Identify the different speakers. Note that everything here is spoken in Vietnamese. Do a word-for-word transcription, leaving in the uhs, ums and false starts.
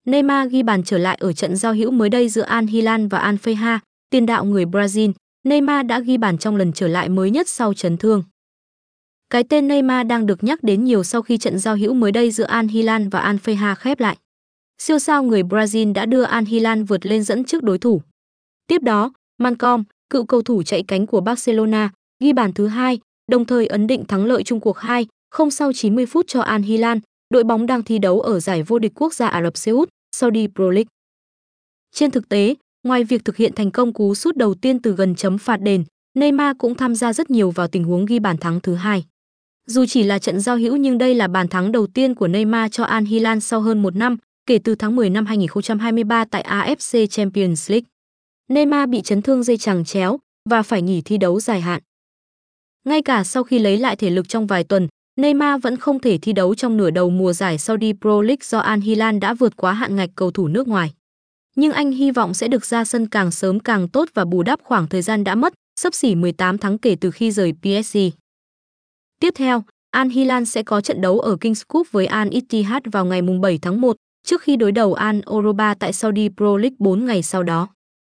Speaker 1: Neymar ghi bàn trở lại ở trận giao hữu mới đây giữa Al Hilal và Al Fayha. Tiền đạo người Brazil, Neymar đã ghi bàn trong lần trở lại mới nhất sau chấn thương. Cái tên Neymar đang được nhắc đến nhiều sau khi trận giao hữu mới đây giữa Al Hilal và Al Fayha khép lại. Siêu sao người Brazil đã đưa Al Hilal vượt lên dẫn trước đối thủ. Tiếp đó, Malcom, cựu cầu thủ chạy cánh của Barcelona, ghi bàn thứ hai, đồng thời ấn định thắng lợi chung cuộc hai không sau chín mươi phút cho Al Hilal, đội bóng đang thi đấu ở giải vô địch quốc gia Ả Rập Xê Út, Saudi Pro League. Trên thực tế, ngoài việc thực hiện thành công cú sút đầu tiên từ gần chấm phạt đền, Neymar cũng tham gia rất nhiều vào tình huống ghi bàn thắng thứ hai. Dù chỉ là trận giao hữu nhưng đây là bàn thắng đầu tiên của Neymar cho Al Hilal sau hơn một năm, kể từ tháng mười năm hai nghìn không trăm hai mươi ba tại a ép xê Champions League. Neymar bị chấn thương dây chằng chéo và phải nghỉ thi đấu dài hạn. Ngay cả sau khi lấy lại thể lực trong vài tuần, Neymar vẫn không thể thi đấu trong nửa đầu mùa giải Saudi Pro League do Al Hilal đã vượt quá hạn ngạch cầu thủ nước ngoài. Nhưng anh hy vọng sẽ được ra sân càng sớm càng tốt và bù đắp khoảng thời gian đã mất, xấp xỉ mười tám tháng kể từ khi rời pê ét giê. Tiếp theo, Al Hilal sẽ có trận đấu ở Kings Cup với Al Ittihad vào ngày bảy tháng một, trước khi đối đầu Al Oroba tại Saudi Pro League bốn ngày sau đó.